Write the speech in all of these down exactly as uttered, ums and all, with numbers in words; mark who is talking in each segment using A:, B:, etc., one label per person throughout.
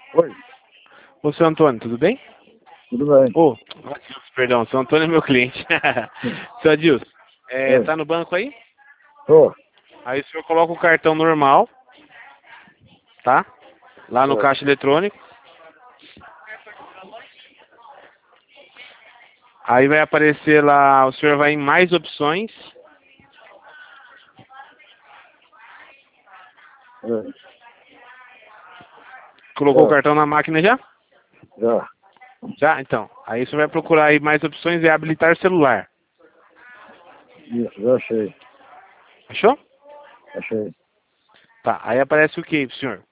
A: Oi,
B: Ô, seu Antônio, tudo bem?
A: tudo bem?
B: Ô, Adilson, perdão, seu Antônio é meu cliente. Seu Adilson, é,
A: Oi,
B: tá no banco aí?
A: tô.
B: Aí o senhor coloca o cartão normal, tá? Lá no
A: Tô.
B: caixa eletrônico. Aí vai aparecer lá, o senhor vai em mais opções.
A: Oi,
B: Colocou o
A: já,
B: cartão na máquina já?
A: já.
B: Já? Então. Aí o senhor vai procurar aí mais opções e habilitar celular.
A: Isso, já achei.
B: Achou?
A: Achei.
B: Tá. Aí aparece o que pro senhor?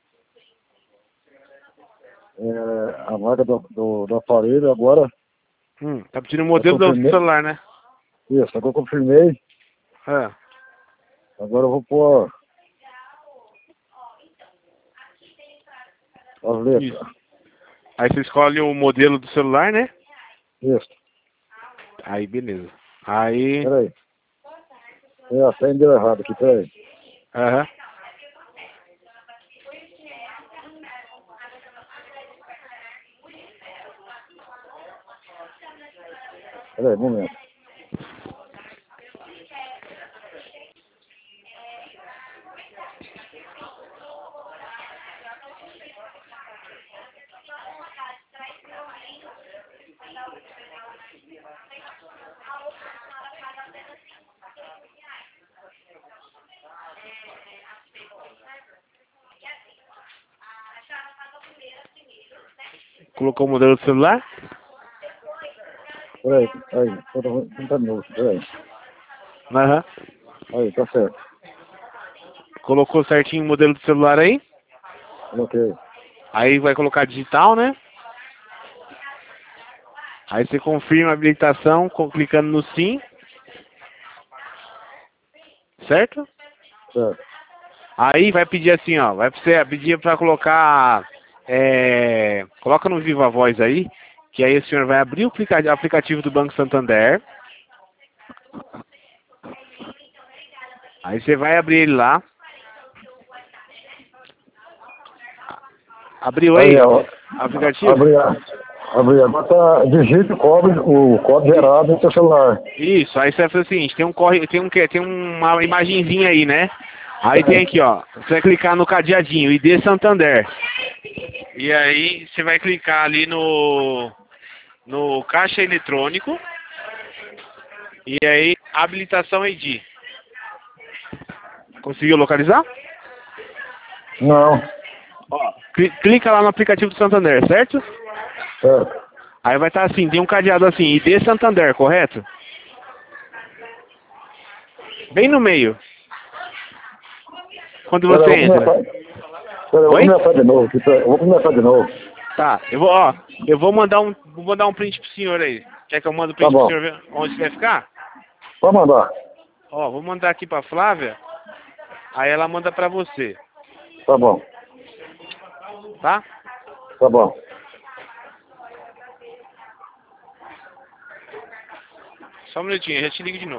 A: É, a marca do, do, do aparelho agora,
B: Hum, tá pedindo o
A: eu
B: modelo do
A: confirmei.
B: celular, né?
A: Isso, agora eu confirmei.
B: Ah,
A: Agora eu vou pôr as letras.
B: isso. Aí você escolhe o modelo do celular, né?
A: Isso.
B: Aí, beleza. Aí,
A: Peraí. É, até deu errado aqui, peraí.
B: aham.
A: Peraí, um momento.
B: Colocou o modelo do celular?
A: Peraí, aí, tô tentando de novo, peraí.
B: Aham.
A: Aí, tá certo.
B: Colocou certinho o modelo do celular aí?
A: Coloquei.
B: Aí vai colocar digital, né? Aí você confirma a habilitação com- clicando no sim. Certo?
A: Certo.
B: Aí vai pedir assim, ó. Vai você pedir para colocar. É, coloca no Viva Voz aí. Que aí o senhor vai abrir o aplica- aplicativo do Banco Santander. Aí você vai abrir ele lá. Abriu
A: Aí,
B: aí?
A: ó.
B: Aplicativo?
A: Abri, abri. Agora tá, digite o código, o código gerado no seu celular.
B: Isso, aí você vai fazer o seguinte, tem um corre, tem um que tem uma imagenzinha aí, né? Aí tem aqui, ó, você vai clicar no cadeadinho, I D Santander. E aí você vai clicar ali no no caixa eletrônico e aí habilitação I D. Conseguiu localizar?
A: Não.
B: Ó, cli- clica lá no aplicativo do Santander, certo?
A: Certo.
B: Aí vai estar assim, tem um cadeado assim, I D Santander, correto? Bem no meio, quando
A: Peraí, eu
B: você
A: vou
B: entra.
A: começar. Peraí, eu vou
B: Oi?
A: começar de novo. aqui, peraí, Eu vou começar de novo.
B: Tá, eu vou, ó, eu vou mandar um, vou mandar um print pro senhor aí. Quer que eu mande o
A: Tá
B: print pro
A: bom.
B: senhor ver onde você vai ficar?
A: Pode mandar.
B: Ó, vou mandar aqui pra Flávia, aí ela manda pra você,
A: Tá bom.
B: tá?
A: Tá bom.
B: Só um minutinho, eu já te ligo de novo.